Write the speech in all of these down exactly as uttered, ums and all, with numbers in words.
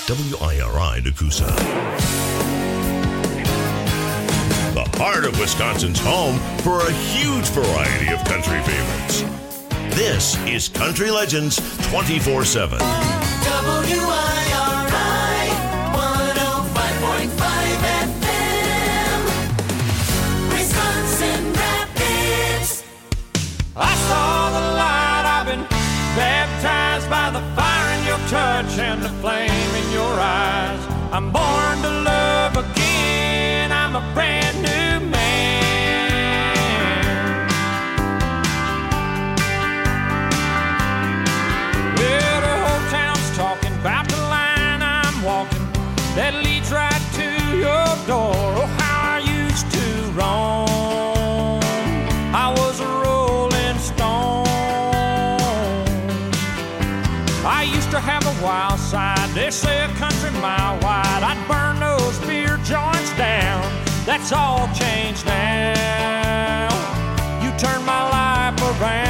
W I R I Nakusa. The heart of Wisconsin's home for a huge variety of country favorites. This is Country Legends twenty-four seven. W I R I one oh five point five F M, Wisconsin Rapids. I saw the light, I've been baptized by the fire in your touch and the flame in your eyes. I'm born to love again, I'm a brand new man. Well, the whole town's talking about the line I'm walking that leads right to your door. Oh, how I used to roam, I was a rolling stone. I used to have a wild side, they say a country mile wide. I'd burn those beer joints down, that's all changed now. You turned my life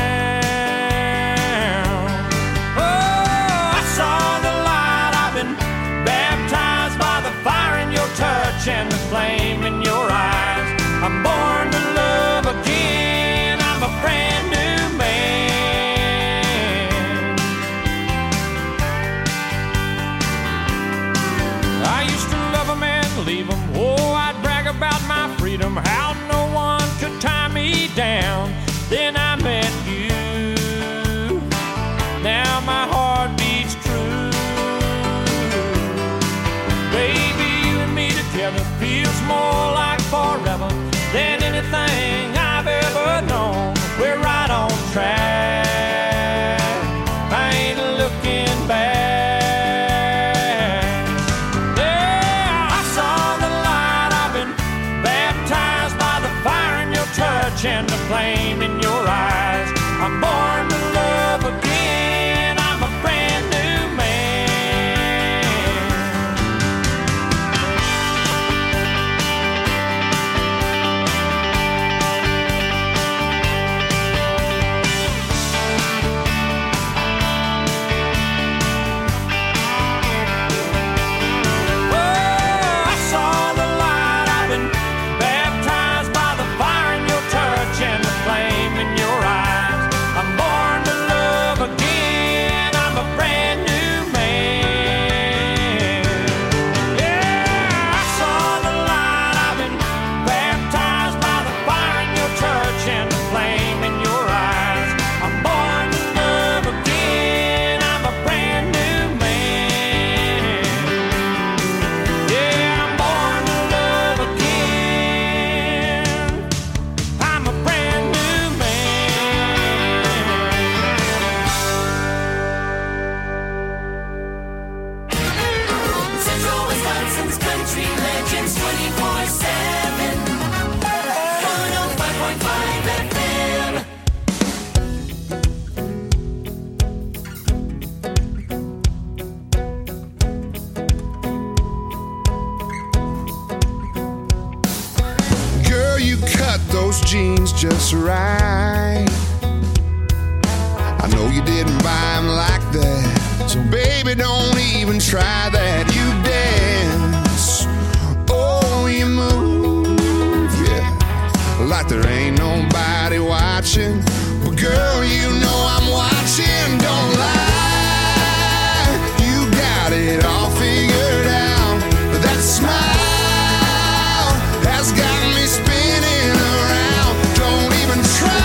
around. Oh, I saw the light, I've been baptized by the fire in your touch and the flame in your eyes. I'm born to love again, I'm a brand new man. I used to love them and leave them. Oh, I'd brag about my freedom, how no one could tie me down. Then I met you, now my heart beats true. Baby, you and me together feels more like forever than anything I've ever known. We're right on track, I ain't looking back. Yeah, I saw the light, I've been baptized by the fire in your touch and the flame in your eyes. I'm born to love again, I'm a brand new man. Oh, I saw the light, I've been baptized by the fire in your touch and the flame in your eyes. I'm born to love again, I'm a brand new man. Yeah, I saw the light, I've been baptized by the fire in your touch and the flame in your eyes. I'm born to love again, I'm a brand new man. Yeah, I'm born to love again, I'm a brand new man. Central Wisconsin's Country Legends twenty-four seven, one oh five point five F M. Girl, you cut those jeans just right. I know you didn't buy them like that, so baby, don't even try that. You dance, oh, you move, yeah, like there ain't nobody watching. But girl, you know I'm watching, don't lie. You got it all figured out, but that smile has got me spinning around. Don't even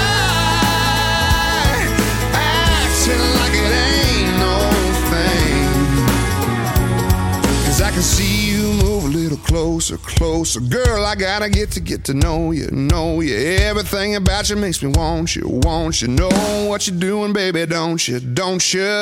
try acting like it ain't no thing, 'cause I can see you move a little closer, closer. Girl, I gotta get to get to know you, know you. Everything about you makes me want you, want you. Know what you're doing, baby, don't you, don't you?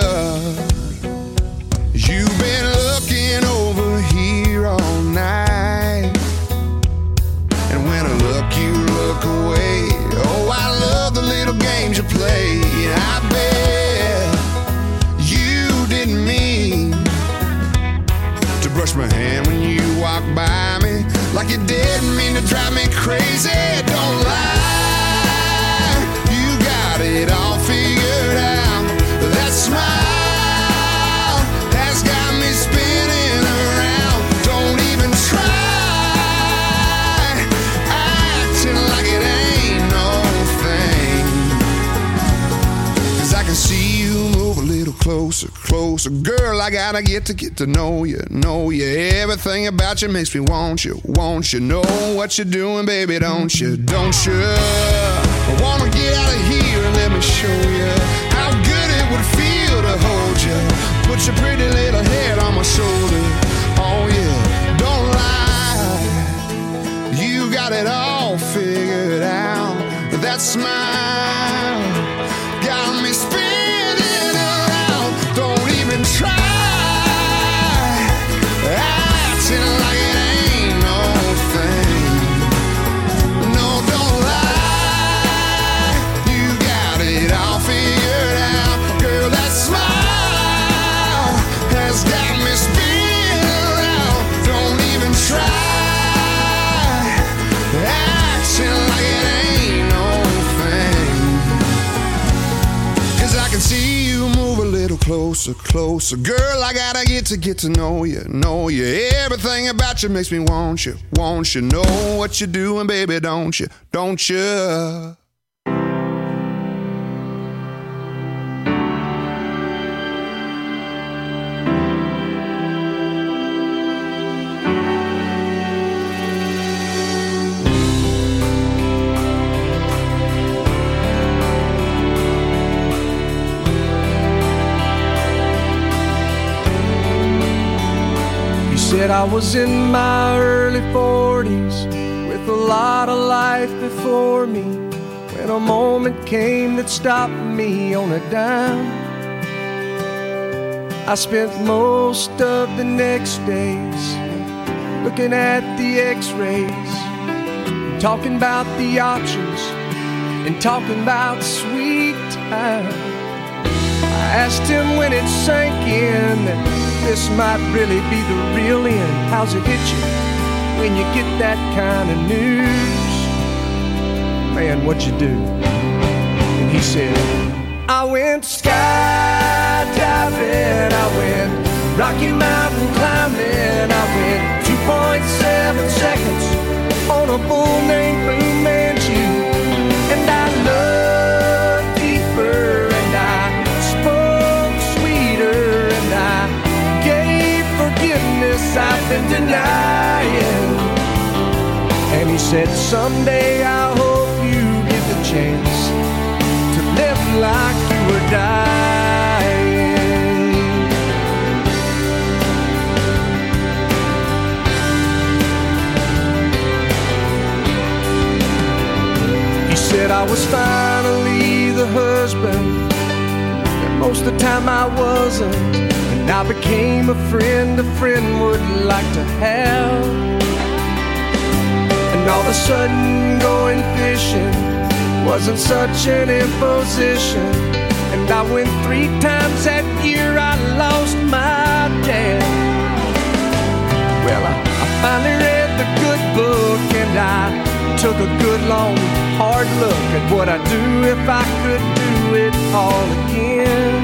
You've been looking over here all night, and when I look, you look away. Oh, I love the little games you play. I bet you didn't mean to brush my hand when you walked by me, like you didn't mean to drive me crazy. Don't lie, you got it all figured out. That smile has got me spinning closer, closer. Girl, I gotta get to get to know you, know you. Everything about you makes me want you, want you. Know what you're doing, baby, don't you, don't you? I wanna get out of here and let me show you how good it would feel to hold you. Put your pretty little head on my shoulder. Oh yeah, don't lie. You got it all figured out. That smile got me spinning around. Don't even try acting like it ain't no thing. No, don't lie. You got it all figured out. Girl, that smile has got me spinning around. Don't even try acting like it ain't no thing. 'Cause I can see you move a little closer, closer. Girl, I gotta get to get to know you, know you. Everything about you makes me want you, want you. Know what you're doing, baby, don't you, don't you? Said I was in my early forties with a lot of life before me, when a moment came that stopped me on a dime. I spent most of the next days looking at the x-rays, talking about the options and talking about sweet time. I asked him when it sank in that this might really be the real end. How's it hit you when you get that kind of news? Man, what'd you do? And he said, I went skydiving, I went Rocky Mountain climbing, I went two point seven seconds on a bull named Fu Manchu. And I loved deeper, and I spoke sweeter, and I gave forgiveness I've been denying. And he said, someday I hope you get the chance to live like you were dying. He said I was finally the husband that most of the time I wasn't. And I became a friend a friend would like to have. And all of a sudden going fishing wasn't such an imposition. And I went three times that year, I lost my dad. Well, I, I finally read the good book, and I took a good long hard look at what I'd do if I could do it all again.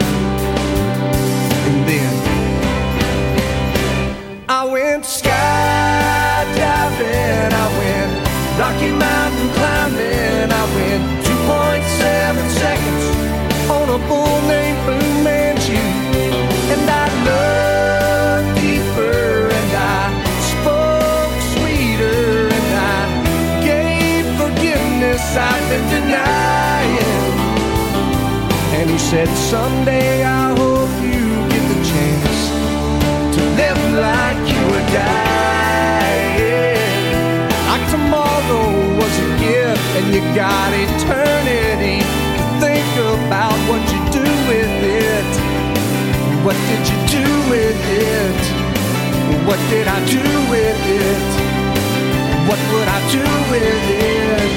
And then I went skydiving, I went Rocky Mountain climbing, I went two point seven seconds on a bull named Fu Manchu. And I loved deeper, and I spoke sweeter, and I gave forgiveness I've been denying. And he said, someday I hope you get the chance to live like you were dying. Like tomorrow was a gift, and you got eternity to think about what you do with it. What did you do with it? What did I do with it? What would I do with it?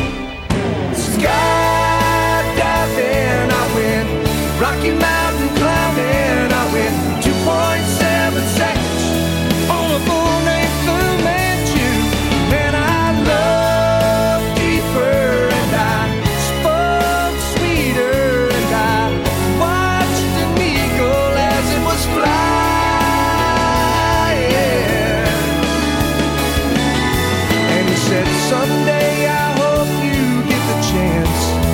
Skydiving, I went Rocky Mountain climbing, I went two point seven seconds on a bull named Fu Manchu. And I loved deeper, and I spoke sweeter, and I watched an eagle as it was flying. And he said, someday I hope you get the chance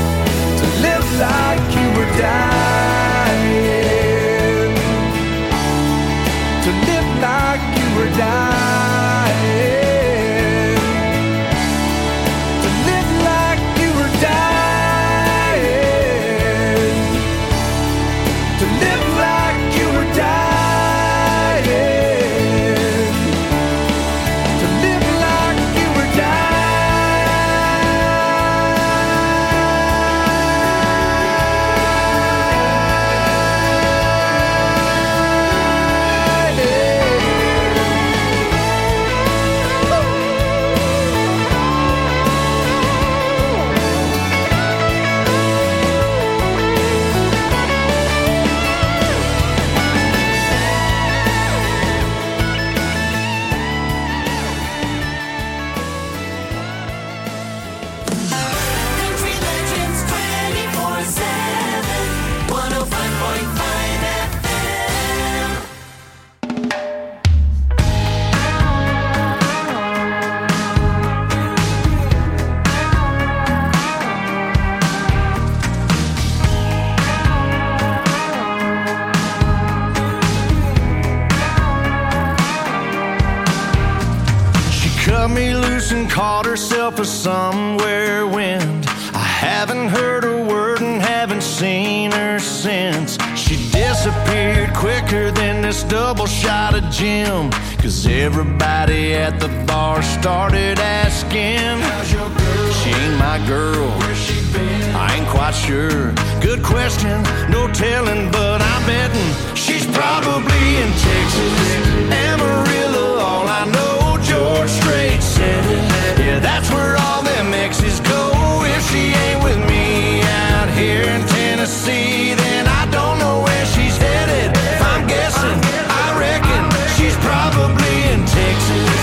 close and called herself a somewhere wind. I haven't heard a word and haven't seen her since. She disappeared quicker than this double shot of gin, 'cause everybody at the bar started asking, how's your girl? She ain't my girl. Where's she been? I ain't quite sure. Good question, no telling, but I'm betting she's probably in Texas, Amarillo. All I know, George Strait said it. Yeah, that's where all them exes go. If she ain't with me out here in Tennessee, then I don't know where she's headed. If I'm guessing, I reckon she's probably in Texas.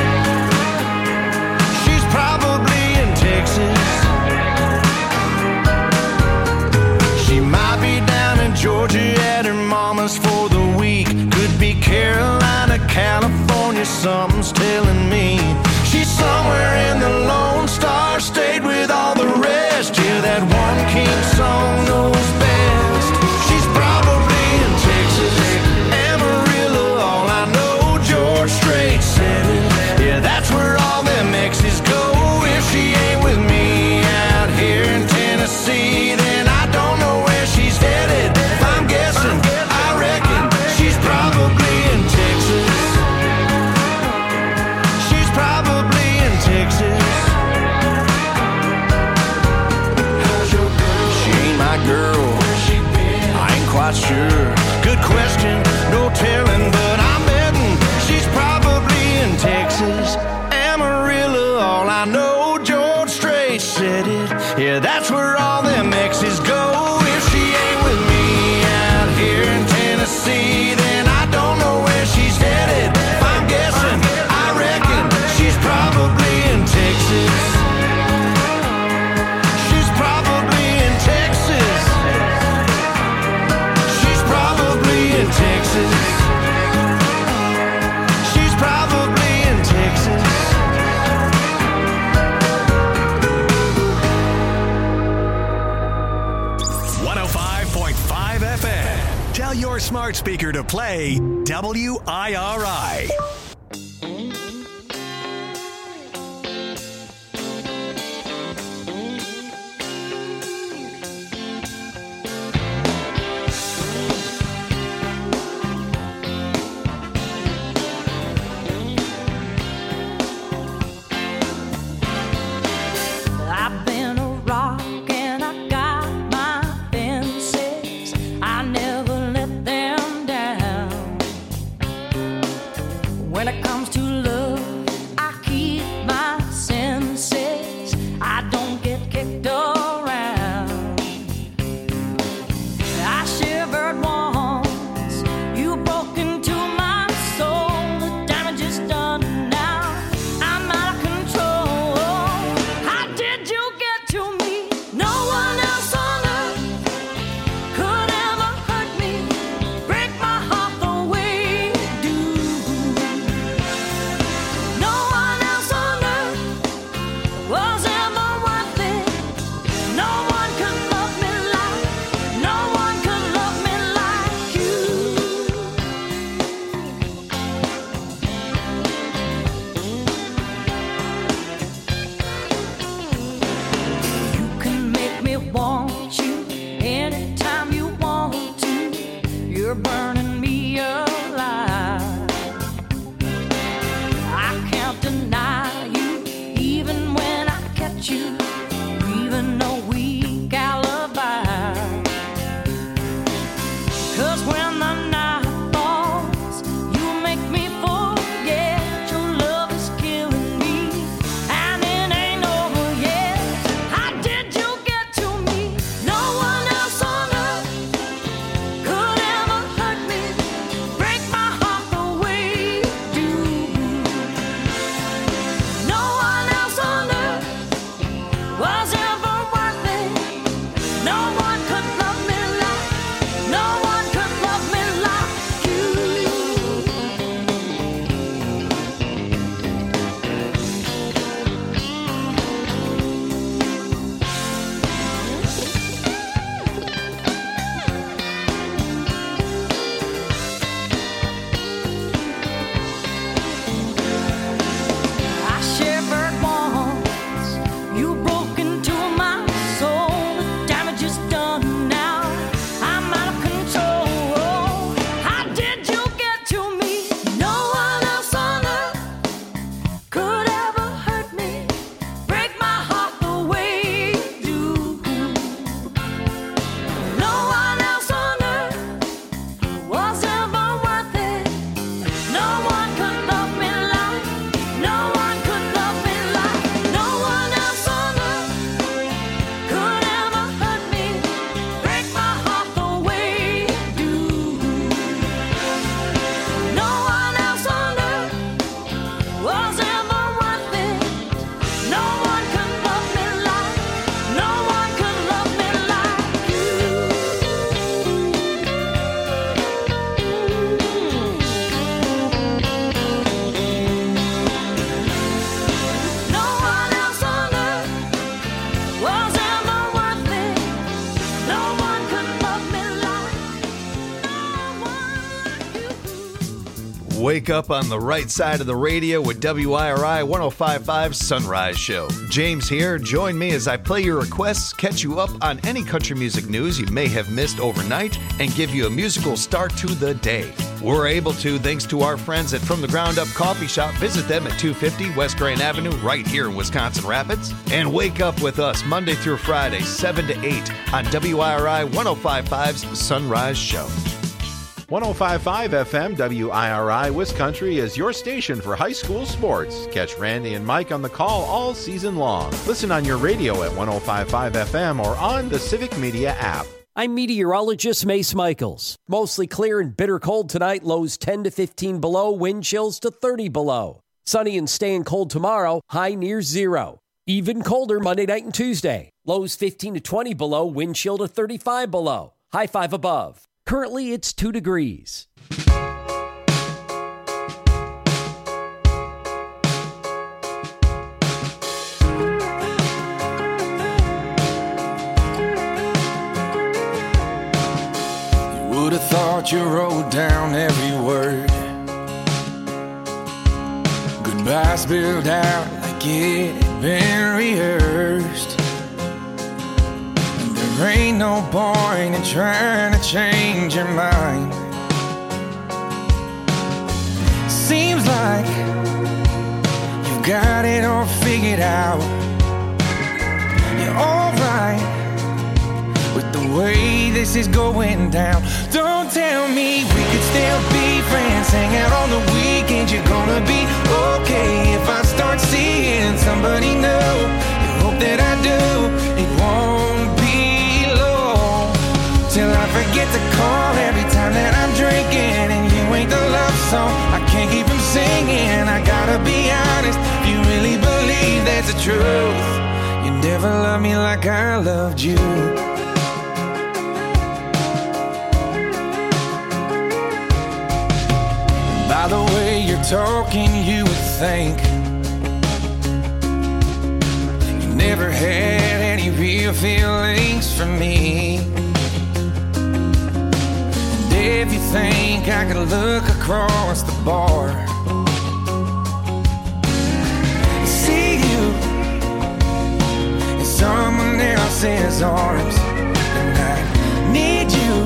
She's probably in Texas. She might be down in Georgia at her mama's for the week. Could be Carolina, California, something's telling me. She's somewhere in the Lone Star State with all the rest. Yeah, that one king song knows best. She's probably in Texas, Amarillo. All I know, George Strait said it. Yeah, that's where all them exes go. If she ain't with me out here in Tennessee, then I don't know where she's headed. If I'm guessing, I reckon she's probably in Texas. She's probably in Texas. How's your girl? She ain't my girl. Where's she been? I ain't quite sure. Good question, no telling, but I'm betting she's probably in Texas, Amarillo. All I know, George Strait said it. Yeah, that's where all them exes go. If she ain't with me out here in Tennessee, then I don't know where she's headed. If I'm guessing, I reckon she's probably in Texas. She's probably in Texas. She's probably in Texas. She's probably in Texas. one oh five point five F M. Tell your smart speaker to play W I R I. I've been a rock and I got my fences. I never let them down. When it comes to love, I keep my senses. I don't get kicked around. I shivered once, you broke into my soul. The damage is done now. I'm out of control. How did you get to me? No one else on earth could ever hurt me, break my heart the way you do. No one else on earth was ever worth it. No one could love me like, no one could love me like you. You can make me want you anytime you want to. You're burning me alive. I can't deny you, even when I catch you, even a weak alibi. 'Cause when the night falls, you make me forget your love is killing me, and it ain't over yet. How did you get to me? No one else on earth could ever hurt me, Wake up on the right side of the radio with W I R I one oh five point five Sunrise Show. James here. Join me as I play your requests, catch you up on any country music news you may have missed overnight, and give you a musical start to the day. We're able to thanks to our friends at From the Ground Up Coffee Shop. Visit them at two fifty West Grand Avenue right here in Wisconsin Rapids. And wake up with us Monday through Friday, seven to eight on W I R I one oh five point five's Sunrise Show. one oh five point five F M W I R I Wiscountry is your station for high school sports. Catch Randy and Mike on the call all season long. Listen on your radio at one oh five point five F M or on the Civic Media app. I'm meteorologist Mace Michaels. Mostly clear and bitter cold tonight, lows ten to fifteen below, wind chills to thirty below. Sunny and staying cold tomorrow, high near zero. Even colder Monday night and Tuesday, lows fifteen to twenty below, wind chill to thirty-five below, high five above. Currently, it's two degrees. You would have thought you wrote down every word. Goodbye spilled out like it had been rehearsed. There ain't no point in trying to change your mind. Seems like you've got it all figured out. You're alright with the way this is going down. Don't tell me we could still be friends, hang out on the weekends. You're gonna be okay if I start seeing somebody new. You hope that I do. It won't be till I forget to call every time that I'm drinking, and you ain't the love song I can't keep from singing. I gotta be honest, if you really believe that's the truth, you never loved me like I loved you. By the way you're talking, you would think you never had any real feelings for me. If you think I could look across the bar, see you in someone else's arms, and I need you.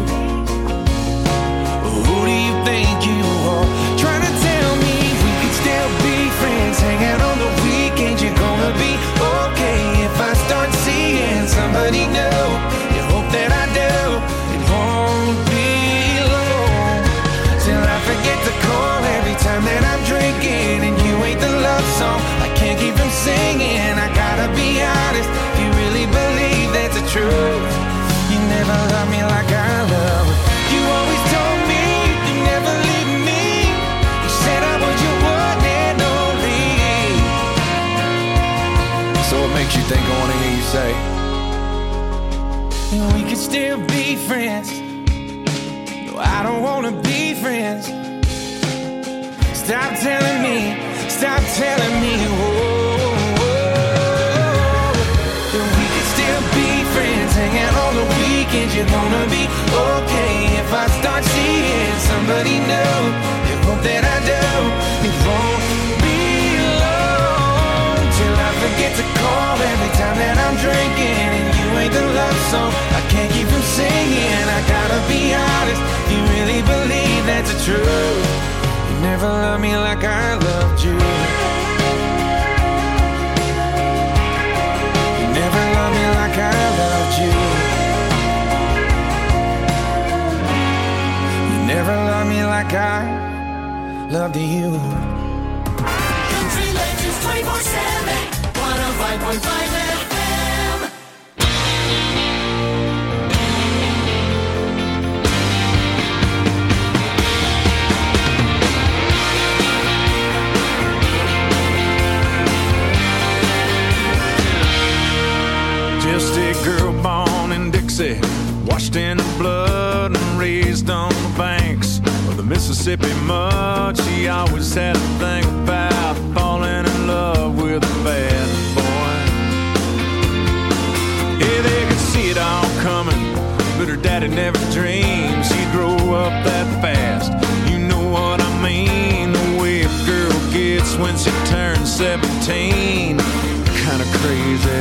Who do you think you are? Trying to tell me we could still be friends, hang out on the weekends. You're gonna be okay if I start seeing somebody new. You hope that I do. It won't be till I forget to call every time that I'm drinking, and you ain't the love song I can't keep from singing. I gotta be honest, if you really believe that's the truth, you never loved me like I love. You always told me you never leave me. You said I was your one and only. So what makes you think I wanna hear you say we could still be friends? I don't wanna be friends. Stop telling me, stop telling me, whoa, whoa, that we could still be friends, hang out on the weekends. You're gonna be okay if I start seeing somebody new. You hope that I do. It won't be long till I forget to call every time that I'm drinking, and you ain't the love song I can't keep from singing. I gotta be honest, you really believe that's the truth. You never loved me like I loved you. You never loved me like I loved you. You never loved me like I loved you. Country Legends twenty-four seven, one oh five point five F M. Just a girl born in Dixie, washed in the blood and raised on the banks of the Mississippi mud. She always had a thing about falling in love with a bad boy. Yeah, they could see it all coming, but her daddy never dreamed she'd grow up that fast. You know what I mean? seventeen, kinda crazy.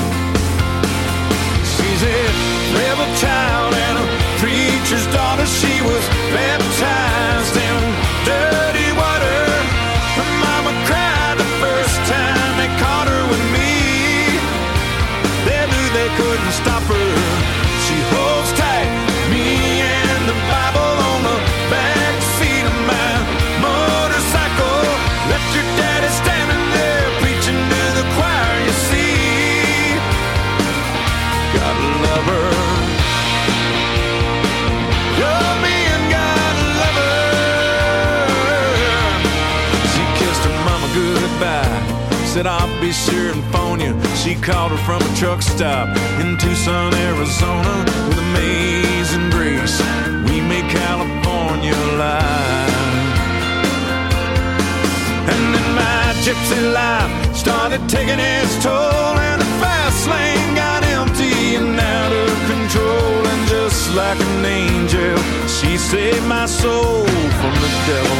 She's a rebel child and a preacher's daughter. She was baptized in dirty water. Her mama cried the first time they caught her with me. They knew they couldn't stop her. She holds tight, me and the Bible on the back seat of my motorcycle. Left your daddy standing there preaching to the choir, you see. Gotta love her. Love me and gotta love her. She kissed her mama goodbye, said I'll be sure and phone you. She called her from a truck stop in Tucson, Arizona. With amazing grace, we made California alive. And then my gypsy life started taking its toll, and the fast lane got empty and out of control. And just like an angel, she saved my soul from the devil.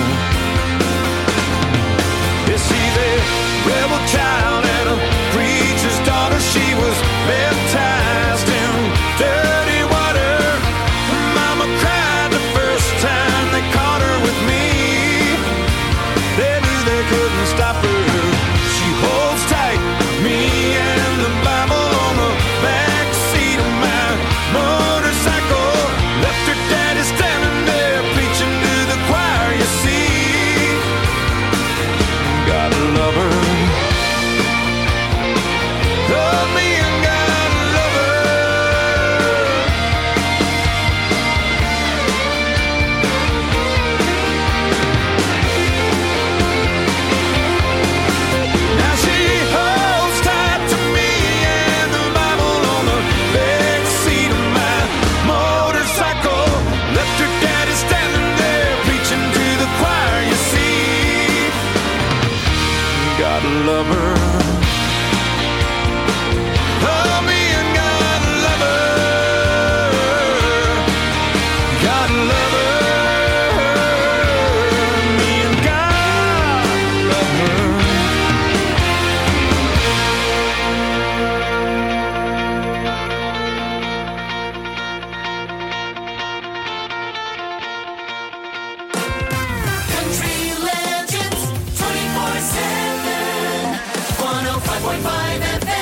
Yes, she's a rebel child and a preacher's daughter. She was baptized in dirty water. Her mama cried the first time they caught her with me. They knew they couldn't stop her. She holds tight, me and the Bible on the back seat of my motorcycle. Left her daddy standing there preaching to the choir, you see. Gotta love her. Love me and gotta love her. Now she holds tight to me and the Bible on the back seat of my motorcycle. Left her daddy standing there preaching to the choir, you see. Gotta love her. Love me and gotta love her. Gotta love her. Me and gotta love her. Country Legends twenty-four seven, one oh five point five F M.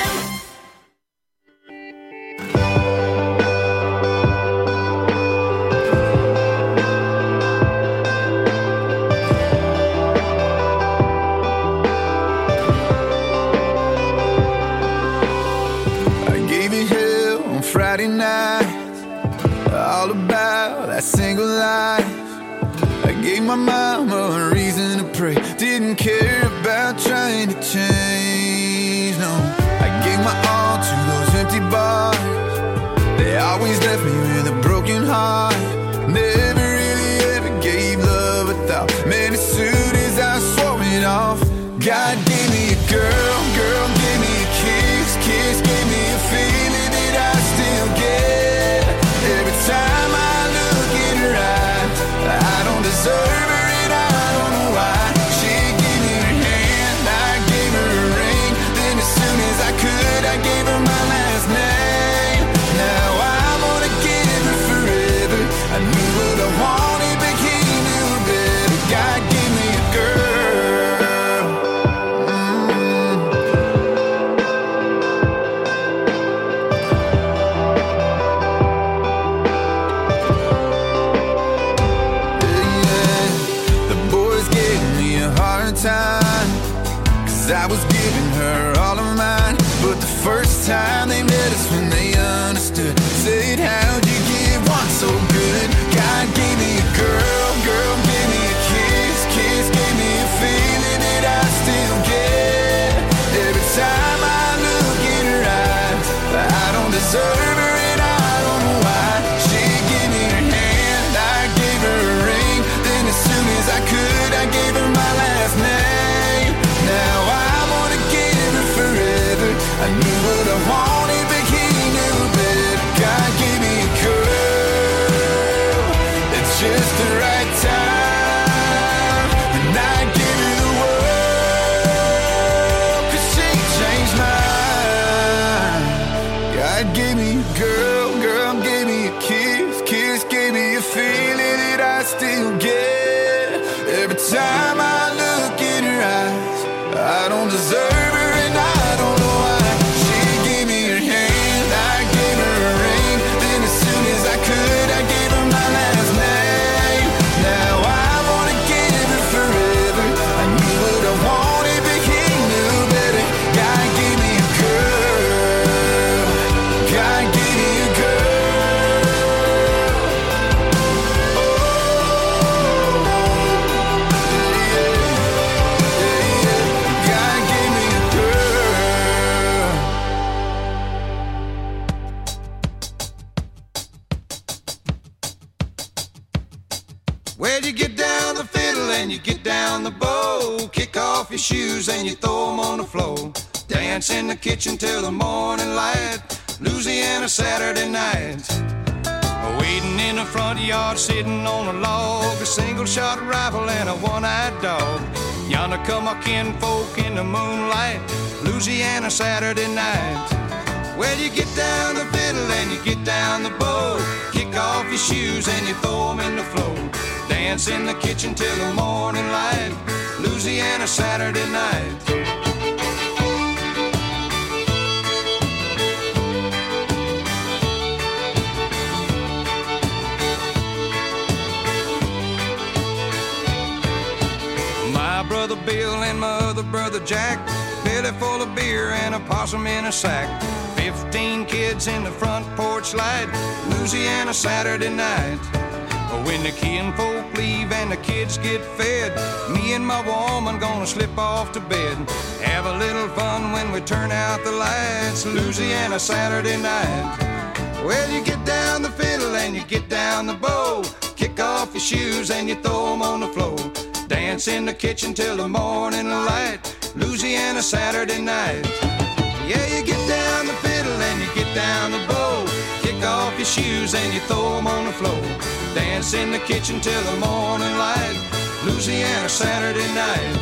I gave you hell on Friday night, all about that single life. I gave my mama a reason to pray, didn't care about trying to change, no. I gave my all to those empty bars, they always left me with a broken heart. Never really ever gave love a thought, man, as soon as I swore it off. God gave me a girl, girl gave me a kiss, kiss gave me a feeling that I still get. Every time I look in her eyes, I don't deserve her and I don't know why. She gave me her hand, I gave her a ring, then as soon as I could, I gave her my last name. Now I'm gonna give her forever. I knew what I wanted, but he knew better. God gave me a girl. Time, cause I was giving her all of mine, but the first time they met us when they understood, said how'd you get one so good? God gave me a girl, girl gave me a kiss, kiss gave me a feeling that I still get. Every time I look in her eyes, I don't deserve her and I don't know why. She gave me her hand, I gave her a ring, then as soon as I could, I gave her my last name. Now I'm gonna give her forever. I knew what I wanted, but he knew better. God gave me a girl. time I look in her eyes, I don't deserve her and I don't know why. She gave me her hand, I gave her a ring. Then as soon as I could, I gave her my last name. Now I wanna give her forever. I knew what I wanted, but he knew better. God gave me a girl. God gave me a girl. Well, you get down the fiddle and you get down the bow. Kick off your shoes and you throw them on the floor. Dance in the kitchen till the morning light. Louisiana Saturday night. Waiting in the front yard, sitting on a log. A single shot rifle and a one-eyed dog. Yonder come my kinfolk in the moonlight. Louisiana Saturday night. Well, you get down the fiddle and you get down the bow. Kick off your shoes and you throw them in the floor. Dance in the kitchen till the morning light. Louisiana Saturday night. My brother Bill and my other brother Jack, belly full of beer and a possum in a sack. Fifteen kids in the front porch light. Louisiana Saturday night. When the kinfolk leave and the kids get fed, me and my woman gonna slip off to bed. Have a little fun when we turn out the lights. Louisiana Saturday night. Well, you get down the fiddle and you get down the bow. Kick off your shoes and you throw them on the floor. Dance in the kitchen till the morning light. Louisiana Saturday night. Yeah, you get down the fiddle and you get down the bow. Kick off your shoes and you throw them on the floor. Dance in the kitchen till the morning light. Louisiana Saturday night.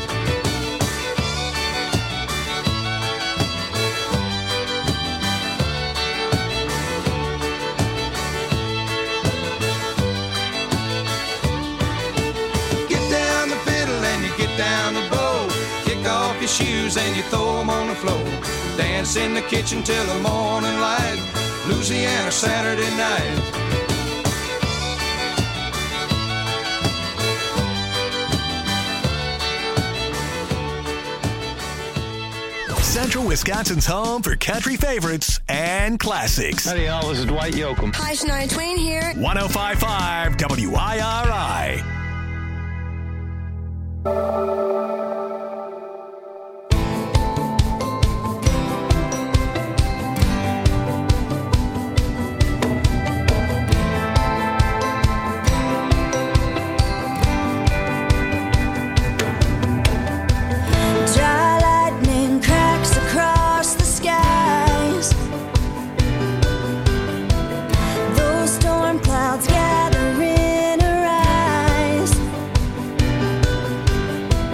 Get down the fiddle and you get down the bow. Kick off your shoes and you throw them on the floor. Dance in the kitchen till the morning light. Louisiana Saturday night. Central Wisconsin's home for country favorites and classics. Howdy, y'all. This is Dwight Yoakam. Hi, Shania Twain here. one oh five point five W I R I. Clouds gather in her eyes.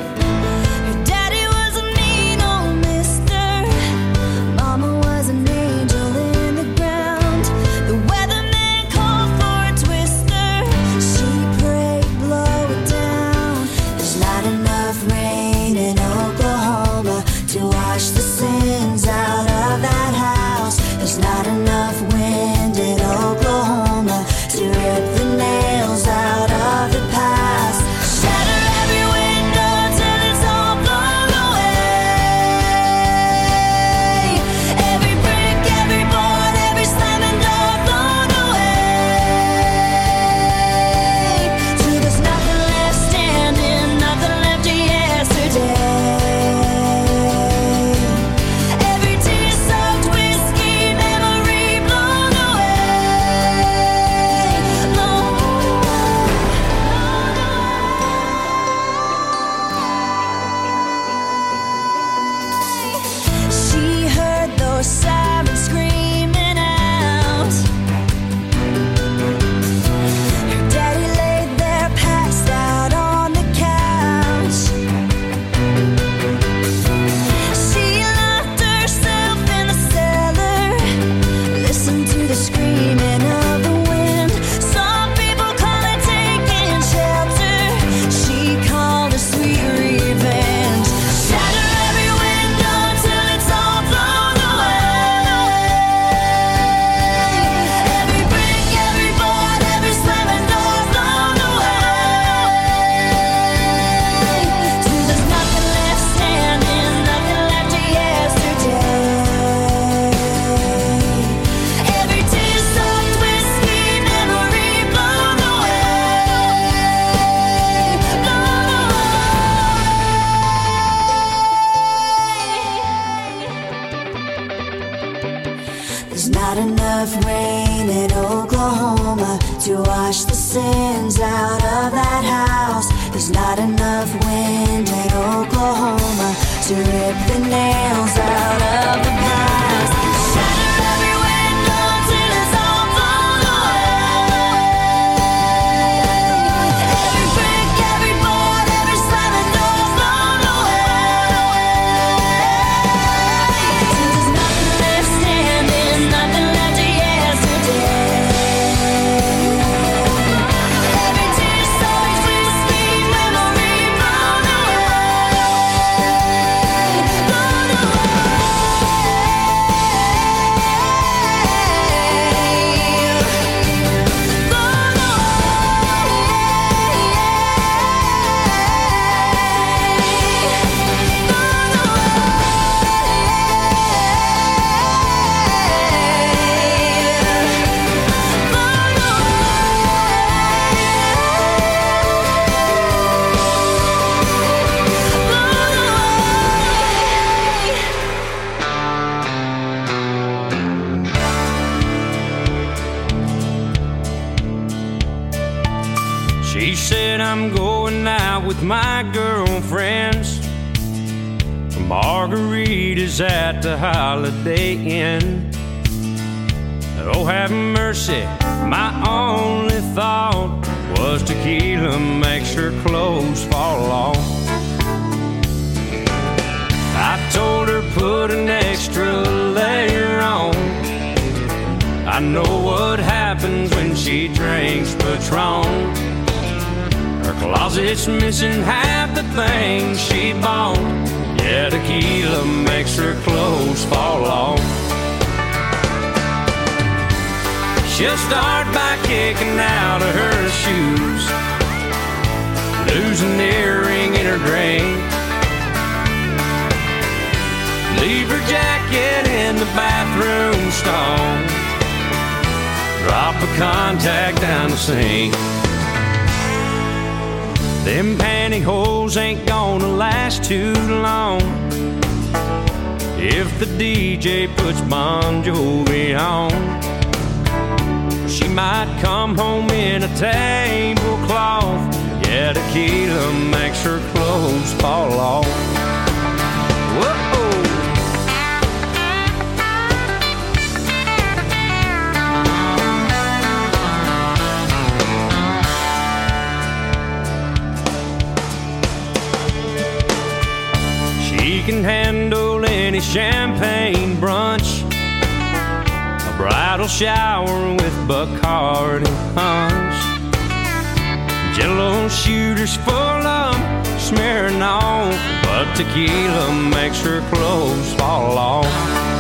wash the sins out of that house. There's not enough wind in Oklahoma to rip the nails out of the past. Shatter every window till it's all blown away. Every brick, every board, every slamming door blown away. Since there's nothing left standing, nothing left to yesterday. Every tear so sweet, sweet memory blown away. Blown She said I'm going out with my girlfriends for margaritas at the Holiday Inn. Oh, have mercy, my only thought was tequila makes her clothes fall off. I told her put an extra layer on. I know what happens when she drinks Patron. Her closet's missing half the things she bought. Yeah, tequila makes her clothes fall off. She'll start by kicking out of her shoes, lose an earring in her drink, leave her jacket in the bathroom stall, drop a contact down the sink. Them pantyhose ain't gonna last too long if the D J puts Bon Jovi on. She might come home in a tablecloth. Yeah, tequila makes her clothes fall off. Whoa. She can handle any champagne brunch, a bridal shower with Bacardi punch, Jello shooters full of smearing off, but tequila makes her clothes fall off.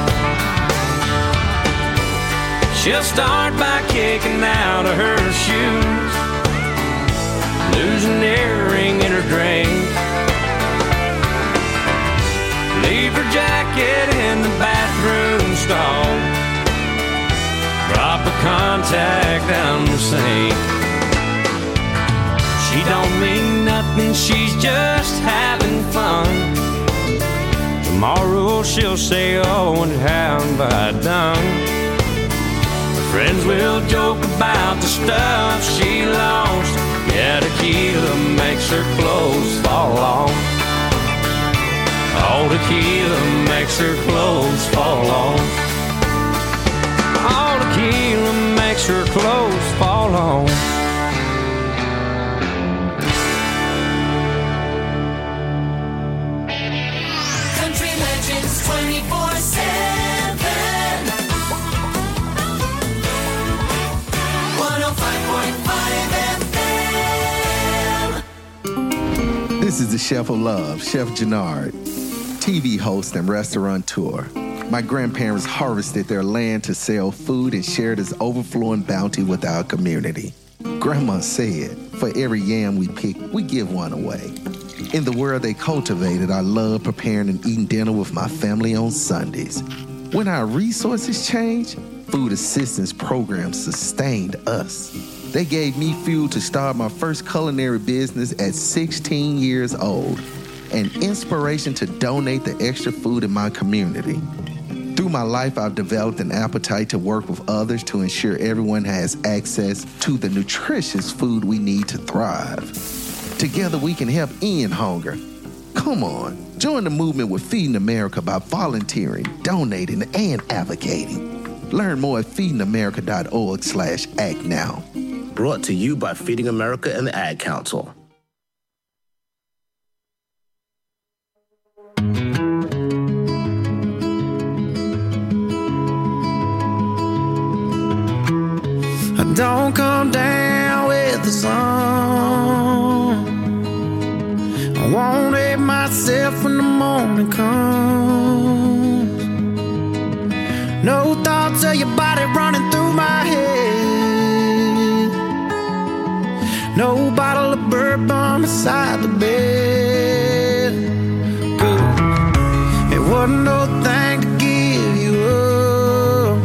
She'll start by kicking out of her shoes, lose an earring in her drink, leave her jacket in the bathroom stall, drop a contact down the sink. She don't mean nothing, she's just having fun. Tomorrow she'll say, oh, and how have I done? Her friends will joke about the stuff she lost. Yeah, tequila makes her clothes fall off. All tequila makes her clothes fall off. All tequila makes her clothes fall off. Country Legends twenty-four seven. one oh five point five F M. This is the Chef of Love, Chef Jannard, T V host and restaurateur. My grandparents harvested their land to sell food and share this overflowing bounty with our community. Grandma said, for every yam we pick, we give one away. In the world they cultivated, I love preparing and eating dinner with my family on Sundays. When our resources changed, food assistance programs sustained us. They gave me fuel to start my first culinary business at sixteen years old, and inspiration to donate the extra food in my community. Through Through my life, I've developed an appetite to work with others to ensure everyone has access to the nutritious food we need to thrive. Together, we can help end hunger. Come on, join the movement with Feeding America by volunteering, donating, and advocating. Learn more at feeding america dot org slash act now. Brought to you by Feeding America and the Ad Council. Don't come down with the sun. I won't hate myself when the morning comes. No thoughts of your body running through my head. No bottle of bourbon beside the bed. Good. It wasn't no thing to give you up.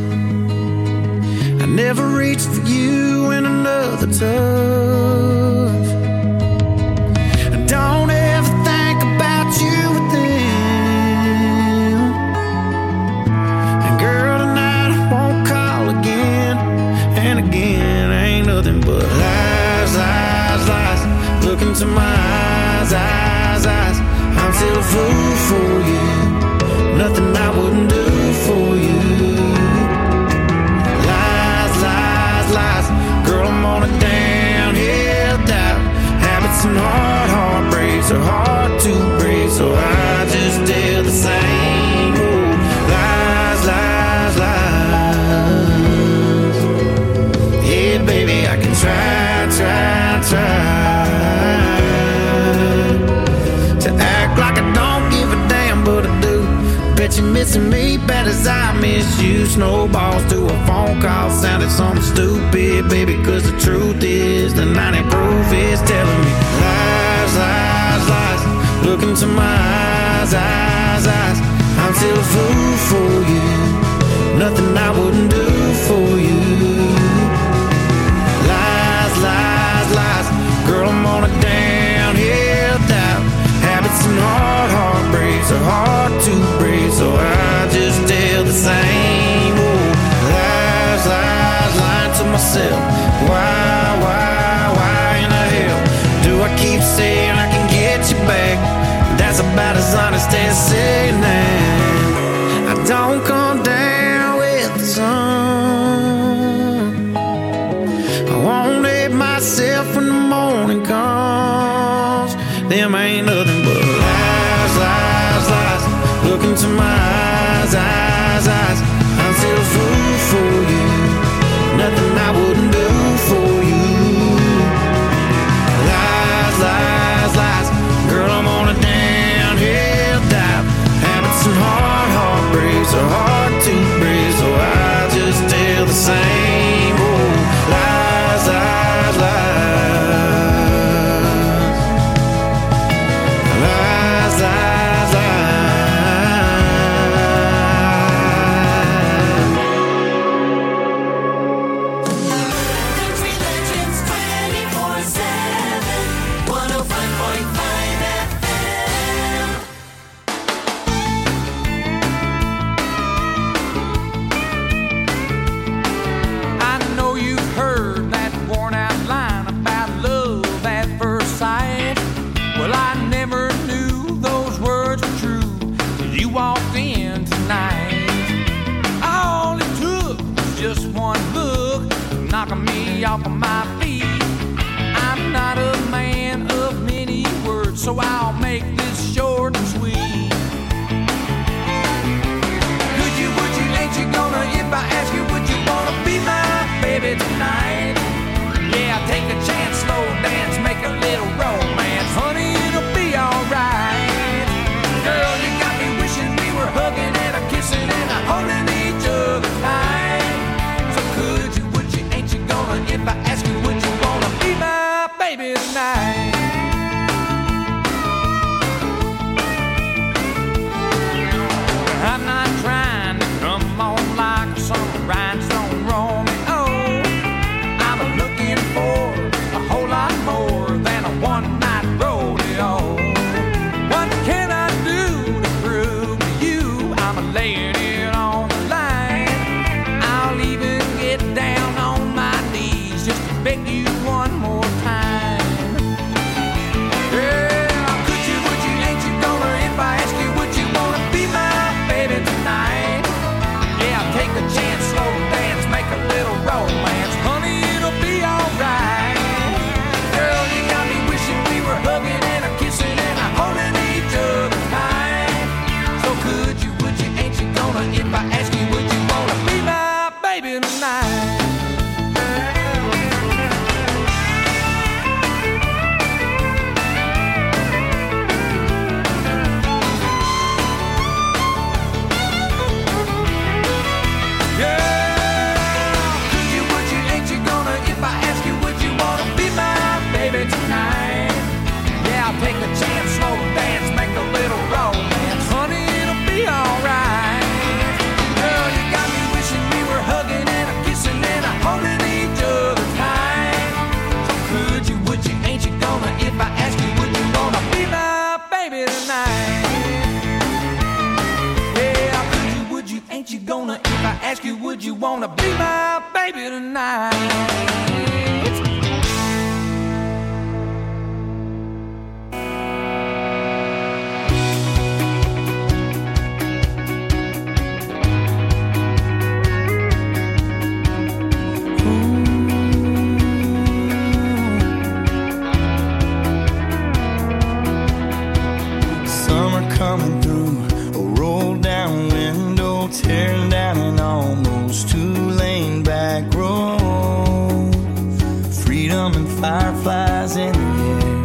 I never reached for you in another touch. I don't ever think about you with them. And girl, tonight I won't call again. And again, ain't nothing but lies, lies, lies. Look into my eyes, eyes, eyes. I'm still a fool for you. Nothing I wouldn't do for you. Lies. Girl, I'm on a downhill dive. Habits and hard heartbreaks are hard to break, so I just tell the same old lies, lies, lies. Yeah, baby, I can try, try, try to act like I don't give a damn, but I do. Bet you're missing me bad as I miss you. Snowballs to a phone call sounded something stupid, baby, cause the truth is the ninety proof is telling me lies, lies, lies. Look into my eyes, eyes, eyes. I'm still a fool for you. Nothing I wouldn't do for you. Lies, lies, lies. Girl, I'm on a downhill dive. Habits and hard heartbreaks are hard to break, so I just tell the same old lies, lies, lying to myself. Why, why, why in the hell do I keep saying I can get you back? That's about as honest as saying that I don't come down with the sun. I won't hate myself when the morning comes. Them ain't nothing but lies, lies, lies. Look into my eyes, eyes, eyes. I'm still a fool for you. Nothing I wouldn't do for you. Lies, lies, lies. Girl, I'm on a downhill dive. Habits and hard heartbreaks are hard to break, so I just tell the same old lies, lies, lies. Lies, lies, Country Legends twenty-four seven, one oh five point five F M. I know you've heard that worn out line about love at first sight. Well, I never knew those words were true till you walked in tonight. All it took was just one look, knocking me off of my feet. I'm not a man of many words, so I'll make this short and sweet. Could you, would you, ain't you gonna, if I ask you, would you wanna be my baby tonight? Yeah, take a chance, slow dance, make a little romance. Honey, it'll be alright. Girl, you got me wishing we were hugging and a kissing and a holding each other tight. So could you, would you, ain't you gonna, if I ask you, would you wanna be my baby tonight? tearing down an almost two-lane back road. Freedom and fireflies in the air.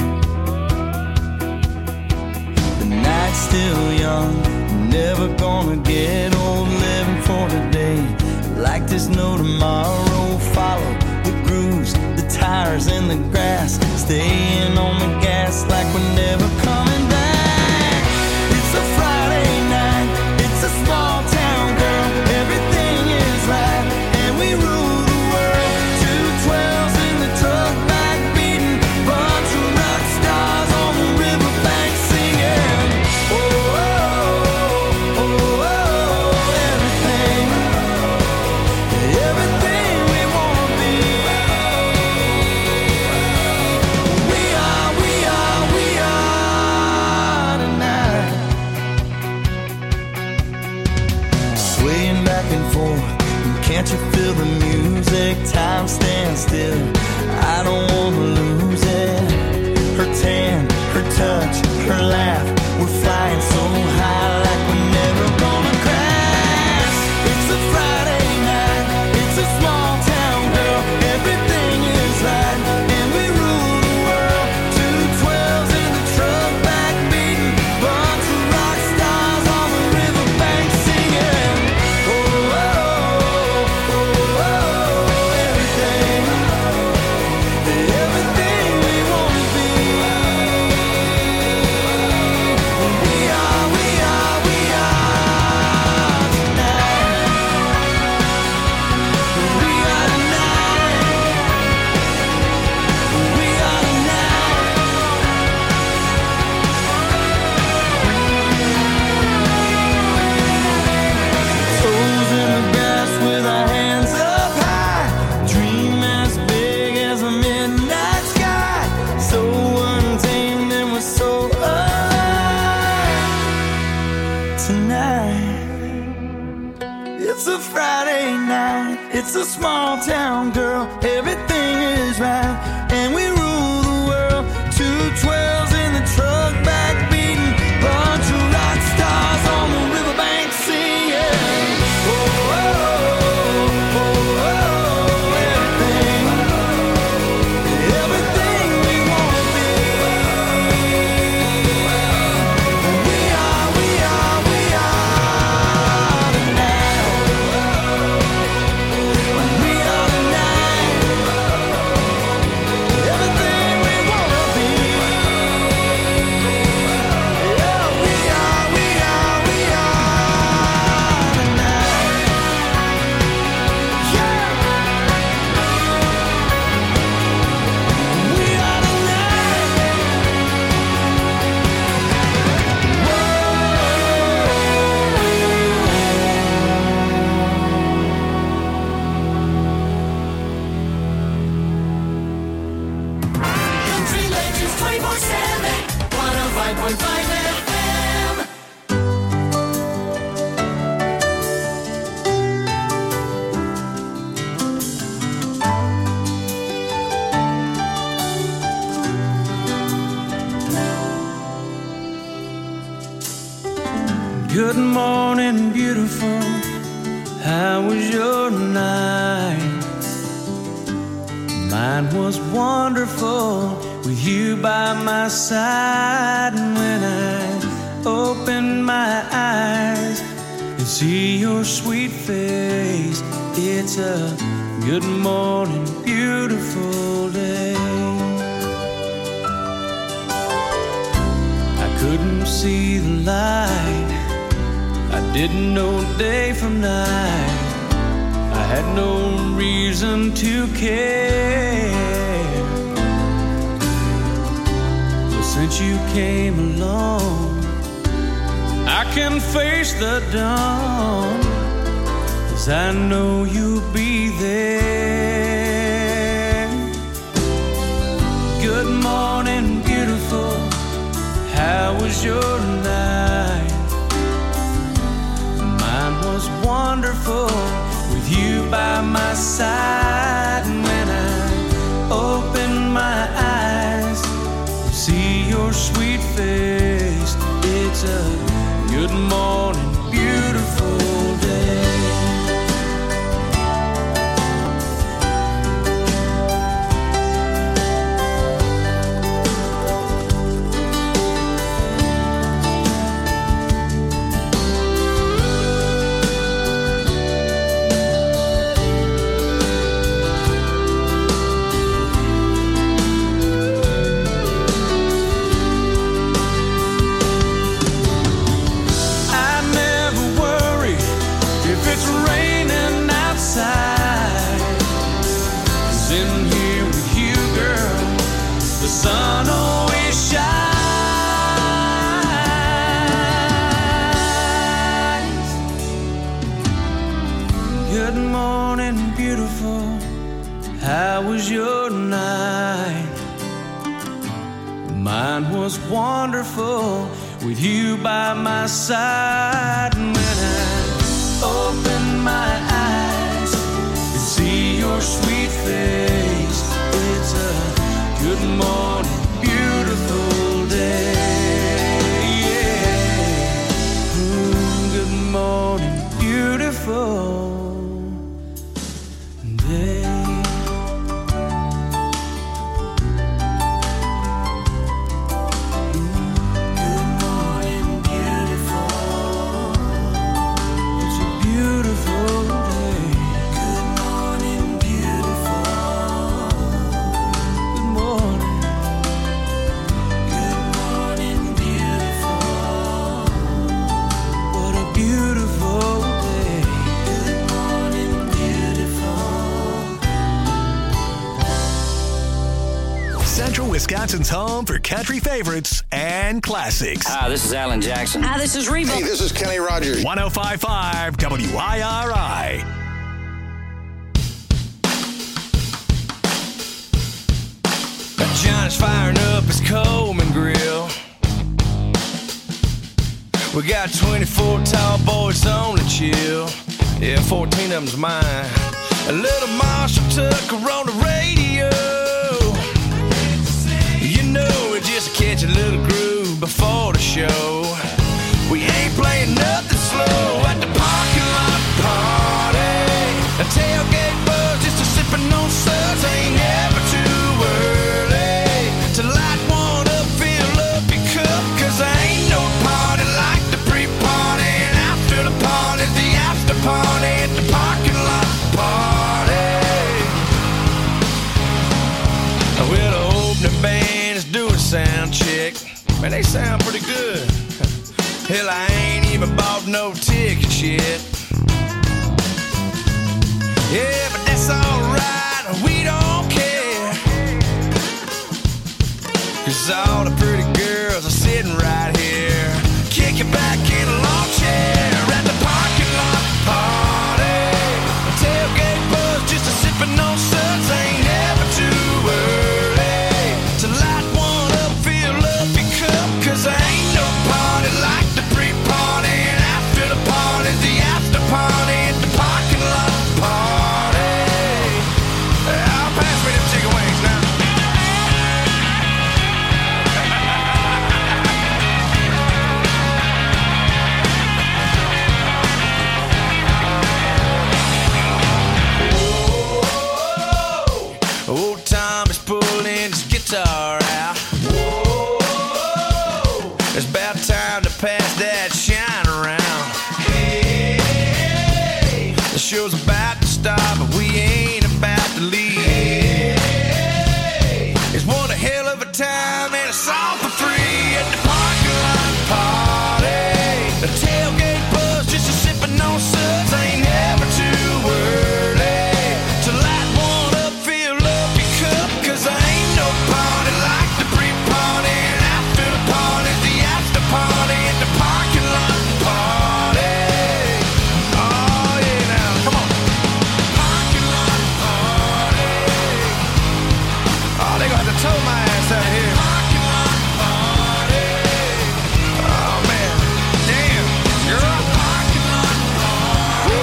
The night's still young, never gonna get old. Living for today, like there's no tomorrow. Follow the grooves, the tires and the grass, staying on the gas like we're never coming back. It's a Friday night, it's a small town, girl, everything is right, and we rule the world. Two twelves in the truck back beating, bunch of rock stars on the riverbank singing. Oh, oh, oh, oh, oh, everything, everything we wanna be. We are, we are, we are tonight. Swaying back and forth, can't you feel the music? Time stands still, I don't wanna lose it. Her tan, her touch, her laugh, we're flying so high like we're never gonna crash. It's a Friday night, it's a small town, girl, everything is right, and we rule the world. Two twelves in the truck back beating, bunch of rock stars on the riverbank singing. Oh, oh, oh, oh, oh, everything, everything we wanna be. We are, we are, we are tonight. We are tonight. We are tonight. Toes in the grass with our hands up high. Dream as big as a midnight sky. So untamed and we're so alive tonight. It's a Friday night, it's a small town, girl, everything is right, and we rule the world. Two twelves in the truck back beating, bunch of rock stars on the riverbank singing. Oh, oh, oh, oh, oh, everything, everything we wanna be. We are, we are, we are tonight. We are tonight. Everything we wanna be. Yeah, we are, we are, we are tonight. Yeah. We are Country Legends twenty-four seven, one oh five point five F M. Good morning, beautiful. How was your night? Mine was wonderful with you by my side. And when I opened my eyes and see your sweet face, it's a good morning, beautiful day. I couldn't see the light, I didn't know day from night, I had no reason to care. But since you came along, I can face the dawn, 'cause I know you'll be there. Good morning, beautiful. How was your night? Mine was wonderful with you by my side. And when I opened my eyes to see your sweet face, it's a good morning, beautiful day. Mine was wonderful with you by my side. And when I open my eyes and see your sweet face, it's a good morning, beautiful day. Yeah. Mm, good morning, beautiful day. Wisconsin's home for country favorites and classics. Hi, this is Alan Jackson. Hi, this is Reba. Hey, this is Kenny Rogers. one oh five point five W I R I. John's firing up his Coleman grill. We got twenty-four tall boys on the chill. Yeah, fourteen of them's mine. A little Marshall Tucker on the radio. You know, we just catch a little groove before the show. We ain't playing nothing slow at the parking lot party. A tailgate buzz just a sipping on suds. Ain't never too early to light one up, fill up your cup. Cause there ain't no party like the pre-party. And after the party's the after party at the parking lot party. Well, the opening band is doing sound check. Man, they sound pretty good. Hell, I ain't even bought no tickets yet. Yeah, but that's alright, we don't care. Cause all the pretty girls are sitting right here, kicking back in a lawn chair at the parking lot party. A tailgate buzz just a sipping on suds. Ain't never too early to light one up, fill up your cup. Cause there ain't no party like the pre-party. And after the party, the after party at the parking lot party. I'll pass me them chicken wings now. Old Tom is pulling his guitar out. Whoa, it's about time to pass that shine around. Hey, the show's about to start, but we ain't about to leave. Hey, it's one a hell of a time, and it's all for free at the parking lot party. The tailgate buzz just a sipping on suds. Ain't never too early to light one up, fill up your cup. Cause there ain't no party like the pre-party. And after the party, the after party at the parking lot party. Oh yeah, now come on. Parking lot party. Oh, they gonna have to tow my ass out here. Parking lot party. Oh man, damn, girl. Parking lot party.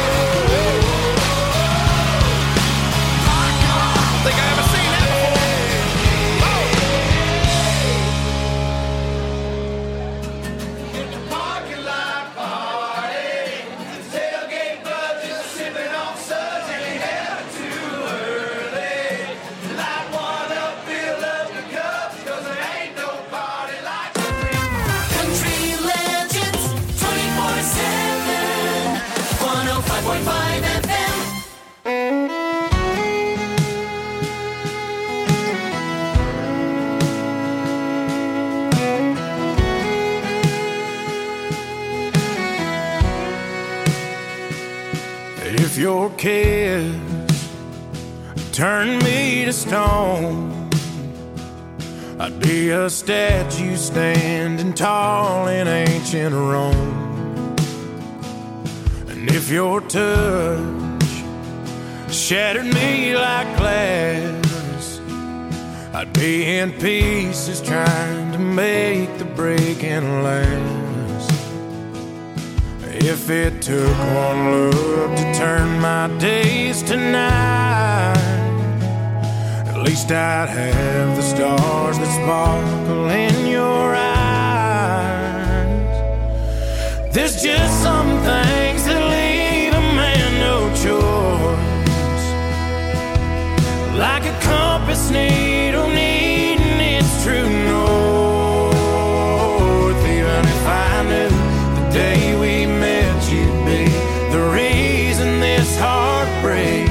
Parking lot. Think I ever seen that before. Parking lot party. Tailgate buzz just sipping on suds. Ain't never too early. Light one up, fill up the cups. Cause there ain't no party like Country Legends twenty-four seven, one oh five point five F M. If your kiss turned me to stone, I'd be a statue standing tall in ancient Rome. And if your touch shattered me like glass, I'd be in pieces trying to make the breaking last. If it took one look to turn my days to night, at least I'd have the stars that sparkle in your eyes. There's just some things that leave a man no choice, like a compass needle needing its true north. Even if I knew the day we met you'd be the reason this heart breaks,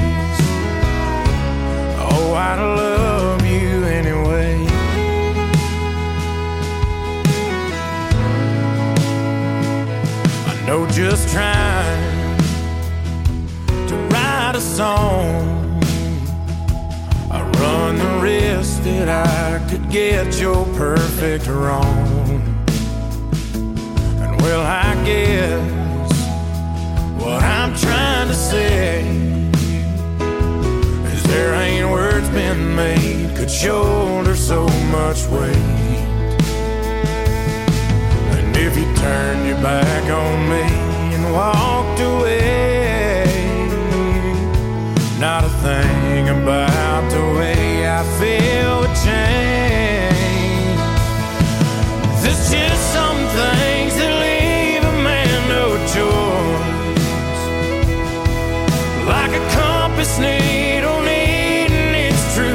oh, I'd love you anyway. I know just trying to write a song, I run the risk that I could get your perfect wrong. And well, I guess what I'm trying to say is there ain't words been made could shoulder so much weight. And if you turned your back on me and walked away, not a thing about the way I feel would change. There's just some things that leave a man no choice, like a compass needle needing its true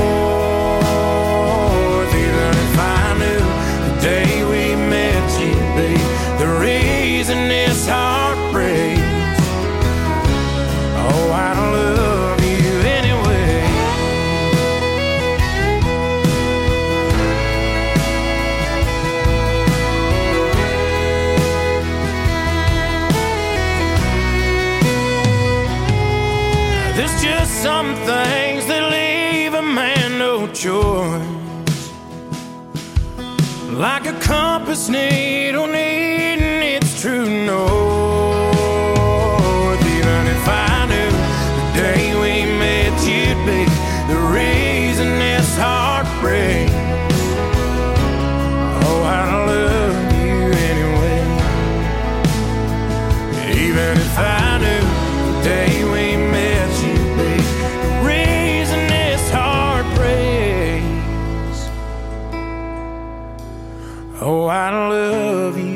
north. Even if I knew the day we met you'd be the reason this heart breaks, oh, I don't love you anyway. There's just some things that leave a man no choice, like a compass needle needing its true north. Even if I knew the day we met you'd be the reason this heart breaks, oh, I love you anyway. Even if I knew the day we met you'd be the reason this heart breaks, oh, I love you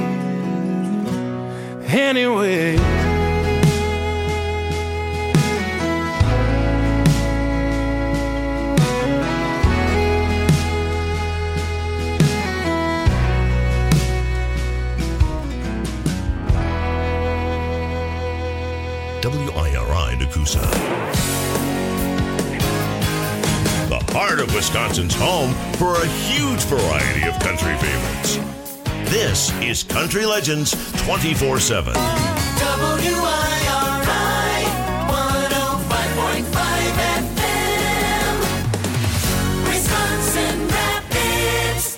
anyway. W I R I Nakusa. The heart of Wisconsin's home for a huge variety of country favorites. This is Country Legends twenty-four seven. W I R I one oh five point five F M, Wisconsin Rapids.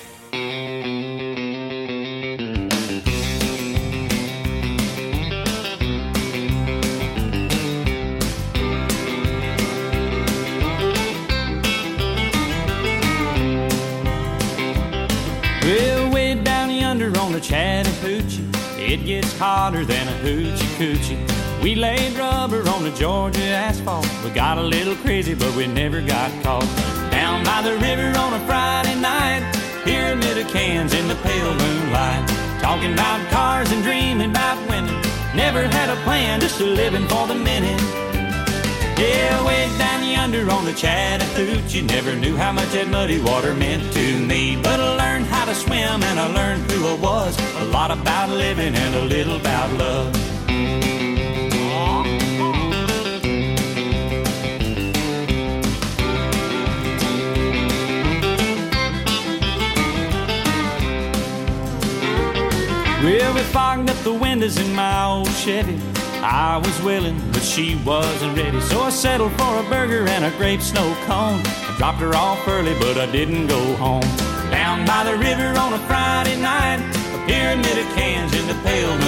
Well, way down yonder on the Chattahoochee, it gets hotter than a hoochie coochie. We laid rubber on the Georgia asphalt. We got a little crazy, but we never got caught. Down by the river on a Friday night, pyramid of cans in the pale moonlight, talking about cars and dreaming about women. Never had a plan, just a living for the minute. Yeah, way down yonder on the Chattahoochee, never knew how much that muddy water meant to me. But I learned how to swim and I learned who I was, a lot about living and a little about love. Well, we fogged up the windows in my old Chevy. I was willing, but she wasn't ready, so I settled for a burger and a grape snow cone. I dropped her off early, but I didn't go home. Down by the river on a Friday night, a pyramid of cans in the pale